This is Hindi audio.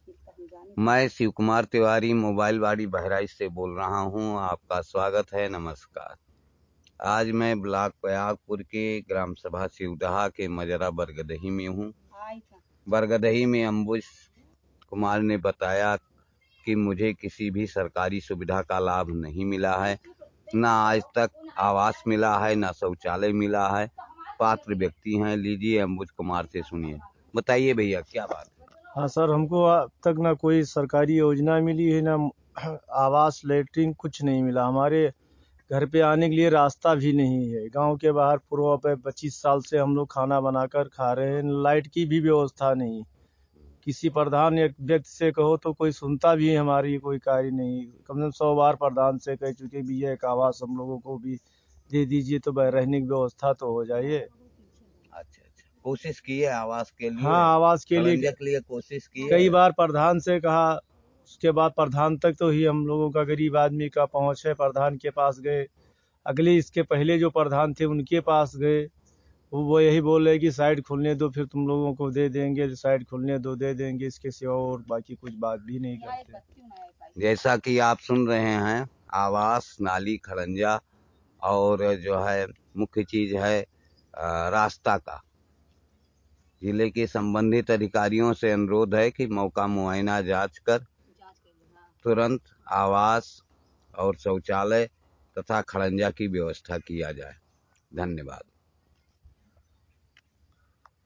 मैं शिव कुमार तिवारी मोबाइल वाड़ी बहराइच से बोल रहा हूं। आपका स्वागत है। नमस्कार। आज मैं ब्लॉक प्रयागपुर के ग्राम सभा शिवदहा के मजरा बरगदही में हूं। बरगदही में अंबुज कुमार ने बताया कि मुझे किसी भी सरकारी सुविधा का लाभ नहीं मिला है, ना आज तक आवास मिला है, ना शौचालय मिला है। पात्र व्यक्ति हैं। लीजिए अंबुज कुमार से सुनिए। बताइए भैया क्या बात है। हाँ सर, हमको अब तक ना कोई सरकारी योजना मिली है, ना आवास लैट्रिन कुछ नहीं मिला। हमारे घर पे आने के लिए रास्ता भी नहीं है। गांव के बाहर पूर्व पे 25 साल से हम लोग खाना बनाकर खा रहे हैं। लाइट की भी व्यवस्था नहीं। किसी प्रधान एक व्यक्ति से कहो तो कोई सुनता भी है, हमारी कोई कार्य नहीं। कम से कम 100 बार प्रधान से कह चुके भी है, एक आवास हम लोगों को भी दे दीजिए तो रहने की व्यवस्था तो हो जाइए। अच्छा, कोशिश की है आवास के लिए? हाँ, आवास के लिए कोशिश की कई है। बार प्रधान से कहा, उसके बाद प्रधान तक तो ही हम लोगों का गरीब आदमी का पहुंच है। प्रधान के पास गए, अगले इसके पहले जो प्रधान थे उनके पास गए, वो यही बोल रहे कि साइट खुलने दो, फिर तुम लोगों को दे देंगे। साइट खुलने दो, दे देंगे, इसके सिवा और बाकी कुछ बात भी नहीं करते। जैसा कि आप सुन रहे हैं, आवास, नाली, खड़ंजा और जो है मुख्य चीज है रास्ता का। जिले के संबंधित अधिकारियों से अनुरोध है कि मौका मुआयना जांच कर तुरंत आवास और शौचालय तथा खड़ंजा की व्यवस्था किया जाए। धन्यवाद।